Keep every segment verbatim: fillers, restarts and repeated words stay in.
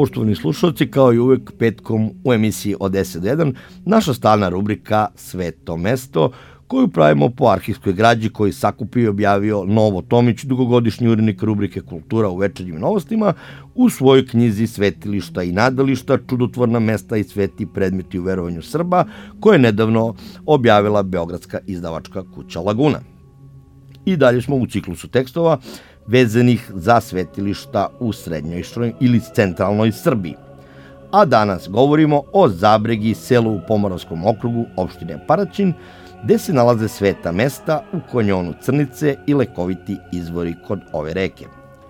poštovani slušalci, kao i uvek petkom u emisiji od deset do jedan, naša stalna rubrika Sveto mesto, koju pravimo po arhivskoj građi koji sakupio i objavio Novo Tomić, dugogodišnji urednik rubrike Kultura u Večernjim novostima, u svojoj knjizi Svetilišta i nadališta, čudotvorna mesta i sveti predmeti u verovanju Srba, koje je nedavno objavila beogradska izdavačka kuća Laguna. I dalje smo u ciklusu tekstova vezanih za svetilišta u srednjoj ili centralnoj Srbiji. A danas govorimo o Zabregi, selu u Pomoravskom okrugu opštine Paraćin, gde se nalaze sveta mesta u kanjonu Crnice i lekoviti izvori kod ove reke.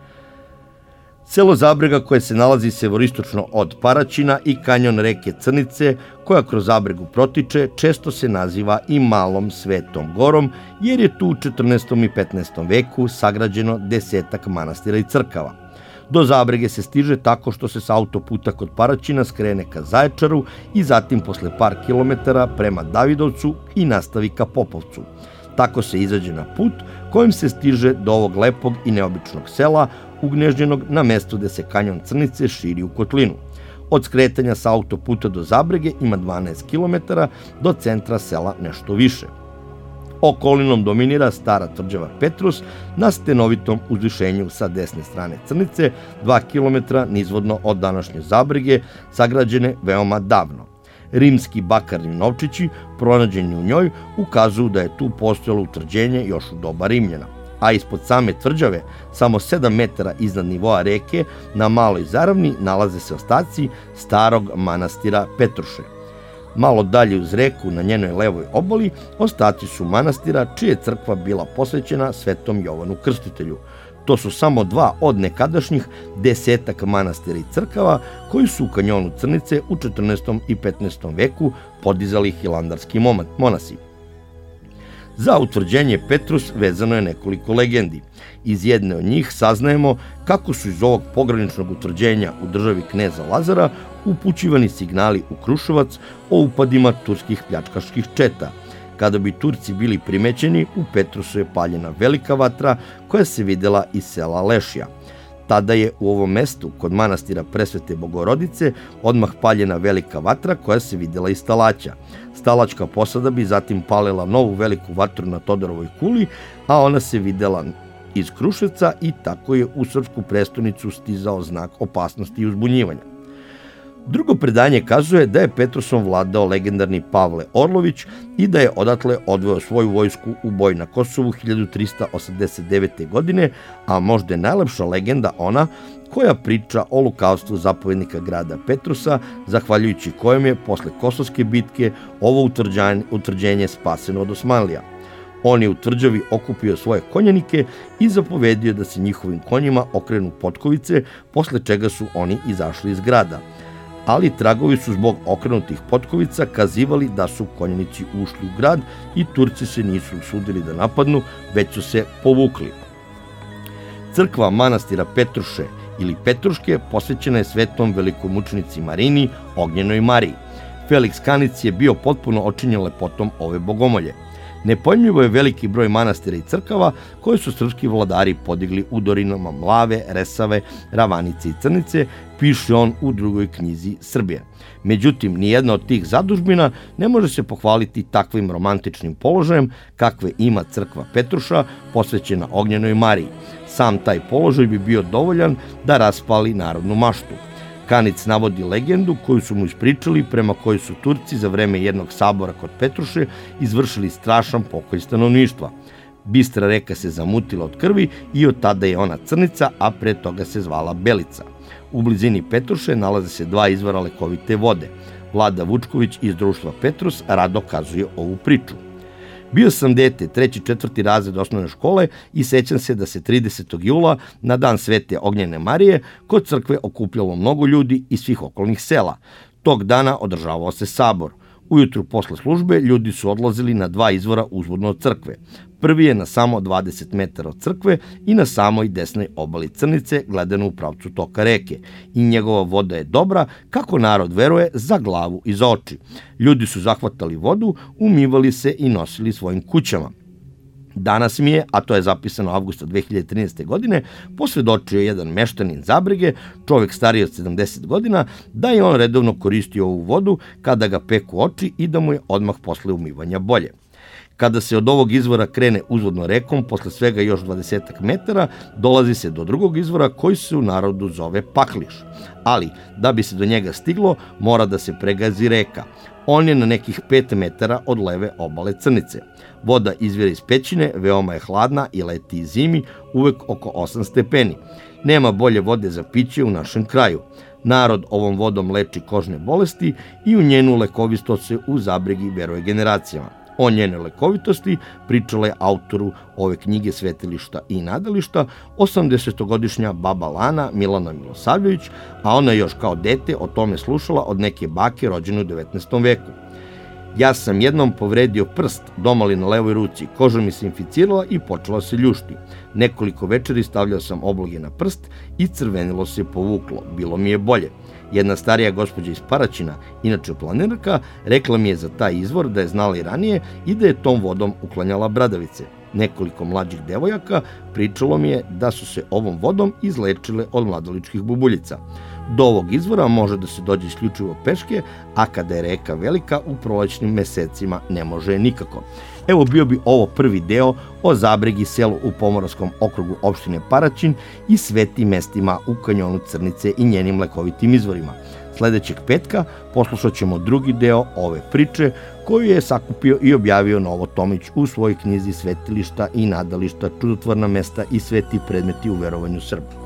Selo Zabrega, koje se nalazi severistočno od Paraćina, i kanjon reke Crnice, koja kroz Zabregu protiče, često se naziva i Malom Svetom Gorom, jer je tu u četrnaestom i petnaestom veku sagrađeno desetak manastira i crkava. Do Zabrege se stiže tako što se sa autoputa kod Paraćina skrene ka Zaječaru i zatim posle par kilometara prema Davidovcu i nastavi ka Popovcu. Tako se izađe na put kojim se stiže do ovog lepog i neobičnog sela, ugnežđenog na mestu gde se kanjon Crnice širi u kotlinu. Od skretanja sa autoputa do Zabrege ima dvanaest kilometara, do centra sela nešto više. Okolinom dominira stara tvrđava Petrus na stenovitom uzvišenju sa desne strane Crnice, dva kilometra nizvodno od današnje Zabrege, sagrađene veoma davno. Rimski bakarni novčići, pronađeni u njoj, ukazuju da je tu postojalo utvrđenje još u doba Rimljana. A ispod same tvrđave, samo sedam metara iznad nivoa reke, na maloj zaravni nalaze se ostaci starog manastira Petruše. Malo dalje uz reku, na njenoj levoj obali, ostaci su manastira čija je crkva bila posvećena Svetom Jovanu Krstitelju. To su samo dva od nekadašnjih desetak manastira i crkava koji su u kanjonu Crnice u četrnaestom i petnaestom veku podizali hilandarski monasi. Za utvrđenje Petrus vezano je nekoliko legendi. Iz jedne od njih saznajemo kako su iz ovog pograničnog utvrđenja u državi kneza Lazara upućivani signali u Kruševac o upadima turskih pljačkaških četa. Kada bi Turci bili primećeni, u Petrusu je paljena velika vatra koja se videla iz sela Lešija. Tada je u ovom mestu, kod manastira Presvete Bogorodice, odmah paljena velika vatra koja se videla iz Stalaća. Stalačka posada bi zatim palila novu veliku vatru na Todorovoj kuli, a ona se videla iz Kruševca i tako je u srpsku prestonicu stizao znak opasnosti i uzbunjivanja. Drugo predanje kazuje da je Petrusom vladao legendarni Pavle Orlović i da je odatle odveo svoju vojsku u boj na Kosovu hiljadu trista osamdeset devete. godine, a možda je najlepša legenda ona koja priča o lukavstvu zapovednika grada Petrusa, zahvaljujući kojem je posle Kosovske bitke ovo utvrđenje spaseno od Osmanlija. On je u tvrđavi okupio svoje konjanike i zapovedio da se njihovim konjima okrenu potkovice, posle čega su oni izašli iz grada. Ali tragovi su zbog okrenutih potkovica kazivali da su konjanici ušli u grad i Turci se nisu usudili da napadnu, već su se povukli. Crkva manastira Petruše ili Petruške posvećena je svetom velikomučenici Marini, Ognjenoj Mariji. Felix Kanic je bio potpuno očinjen lepotom ove bogomolje. Nepojmljivo je veliki broj manastira i crkava koje su srpski vladari podigli u dorinama Mlave, Resave, Ravanice i Crnice, piše on u drugoj knjizi Srbije. Međutim, nijedna od tih zadužbina ne može se pohvaliti takvim romantičnim položajem kakve ima crkva Petruša posvećena Ognjenoj Mariji. Sam taj položaj bi bio dovoljan da raspali narodnu maštu. Kanic navodi legendu koju su mu ispričali, prema kojoj su Turci za vreme jednog sabora kod Petruše izvršili strašan pokoj stanovništva. Bistra reka se zamutila od krvi i od tada je ona Crnica, a pre toga se zvala Belica. U blizini Petruše nalaze se dva izvora lekovite vode. Vlada Vučković iz društva Petrus rado kazuje ovu priču. Bio sam dete, treći, četvrti razred osnovne škole i sećam se da se tridesetog jula, na dan Svete Ognjene Marije, kod crkve okupljalo mnogo ljudi iz svih okolnih sela. Tog dana održavao se sabor. Ujutru posle službe ljudi su odlazili na dva izvora uzvodno od crkve. Prvi je na samo dvadeset metara od crkve i na samoj desnoj obali Crnice, gledano u pravcu toka reke. I njegova voda je dobra, kako narod veruje, za glavu i za oči. Ljudi su zahvatali vodu, umivali se i nosili svojim kućama. Danas mi je, a to je zapisano avgusta dve hiljade trinaeste. godine, posvedočio jedan meštanin Zabrege, čovjek stariji od sedamdeset godina, da je on redovno koristio ovu vodu kada ga peku oči i da mu je odmah posle umivanja bolje. Kada se od ovog izvora krene uzvodno rekom, posle svega još dvadesetak metara, dolazi se do drugog izvora koji se u narodu zove Pakliš. Ali, da bi se do njega stiglo, mora da se pregazi reka. On je na nekih pet metara od leve obale Crnice. Voda izvire iz pećine, veoma je hladna i leti i zimi uvek oko osam stepeni. Nema bolje vode za piće u našem kraju. Narod ovom vodom leči kožne bolesti i u njenu lekovistost se u Zabregi veruje generacijama. O njene lekovitosti pričala je autoru ove knjige Svetilišta i nadališta osamdesetogodišnja baba Lana Milana Milosavljević, a ona je još kao dete o tome slušala od neke bake rođene u devetnaestom veku. Ja sam jednom povredio prst domali na levoj ruci, koža mi se inficirala i počela se ljušti. Nekoliko večeri stavljao sam obloge na prst i crvenilo se povuklo, bilo mi je bolje. Jedna starija gospođa iz Paraćina, inače planinarka, rekla mi je za taj izvor da je znala i ranije i da je tom vodom uklanjala bradavice. Nekoliko mlađih devojaka pričalo mi je da su se ovom vodom izlečile od mladoličkih bubuljica. Do ovog izvora može da se dođe isključivo peške, a kada je reka velika, u prolećnim mesecima ne može nikako. Evo bio bi ovo prvi deo o Zabregi, selu u Pomoravskom okrugu opštine Paraćin i svetim mestima u kanjonu Crnice i njenim lekovitim izvorima. Sledećeg petka poslušat ćemo drugi deo ove priče koju je sakupio i objavio Novo Tomić u svojoj knjizi Svetilišta i nadališta, čudotvorna mesta i sveti predmeti u verovanju Srba.